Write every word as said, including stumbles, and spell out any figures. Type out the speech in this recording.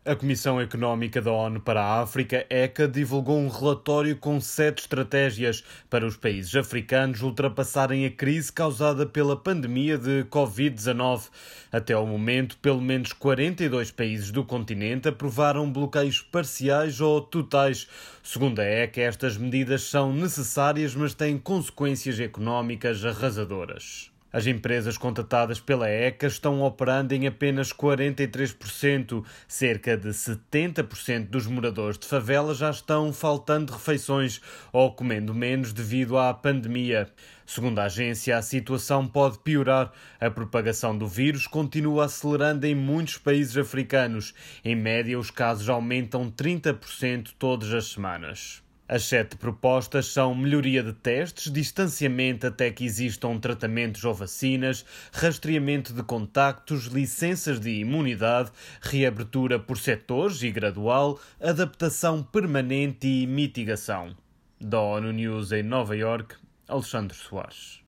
A Comissão Económica da ONU para a África, ECA, divulgou um relatório com sete estratégias para os países africanos ultrapassarem a crise causada pela pandemia de covid dezanove. Até ao momento, pelo menos quarenta e dois países do continente aprovaram bloqueios parciais ou totais. Segundo a ECA, estas medidas são necessárias, mas têm consequências económicas arrasadoras. As empresas contatadas pela ECA estão operando em apenas quarenta e três por cento. Cerca de setenta por cento dos moradores de favela já estão faltando refeições ou comendo menos devido à pandemia. Segundo a agência, a situação pode piorar. A propagação do vírus continua acelerando em muitos países africanos. Em média, os casos aumentam trinta por cento todas as semanas. As sete propostas são melhoria de testes, distanciamento até que existam tratamentos ou vacinas, rastreamento de contactos, licenças de imunidade, reabertura por setores e gradual, adaptação permanente e mitigação. Da ONU News em Nova Iorque, Alexandre Soares.